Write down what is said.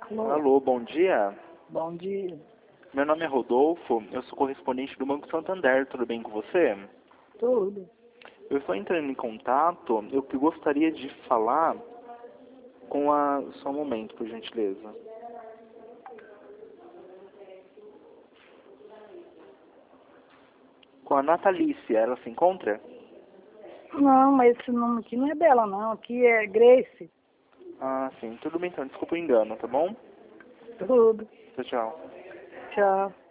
Alô? Alô, bom dia. Bom dia. Meu nome é Rodolfo, eu sou correspondente do Banco Santander, tudo bem com você? Tudo. Eu estou entrando em contato, eu que gostaria de falar com a... Só um momento, por gentileza. Com a Natalícia, ela se encontra? Não, mas esse nome aqui não é dela, não. Aqui é Grace. Ah, sim, tudo bem então, desculpa o engano, tá bom? Tudo. Tchau, tchau. Tchau.